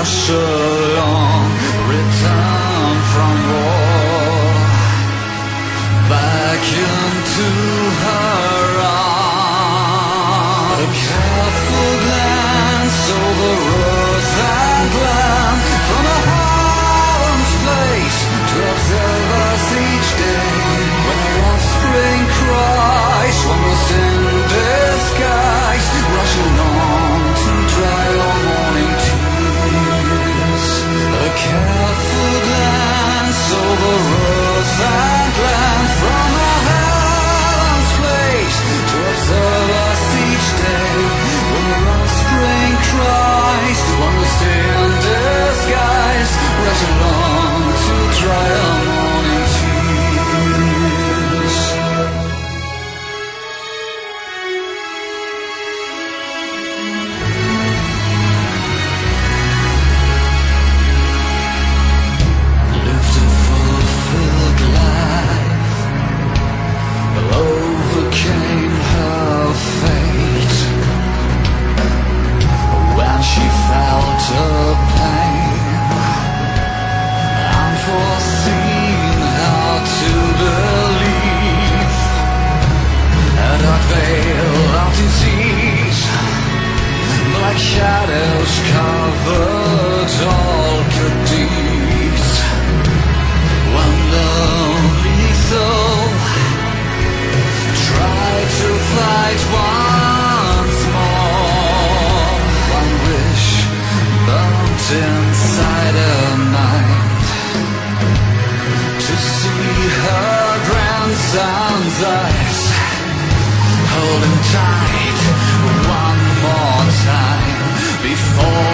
rush along, return from war, back into her arms. A careful glance over earth and land, from a heaven's place to observe us each day. When our offspring cries, one was in disguise, rush along to dry our morning tears. A careful glance over earth and land, from a heaven's place to observe us each day. When our offspring cries, one was in disguise, rush along to dry our morning tears. Lived a fulfilled life, overcame her fate. When she felt her pain, unforeseen how to believe. A dark veil of disease, black shadows covered all good deeds. One lonely soul tried to fight once more. One wish burnt inside her mind, to see her grandson's eyes, hold him tight one more time before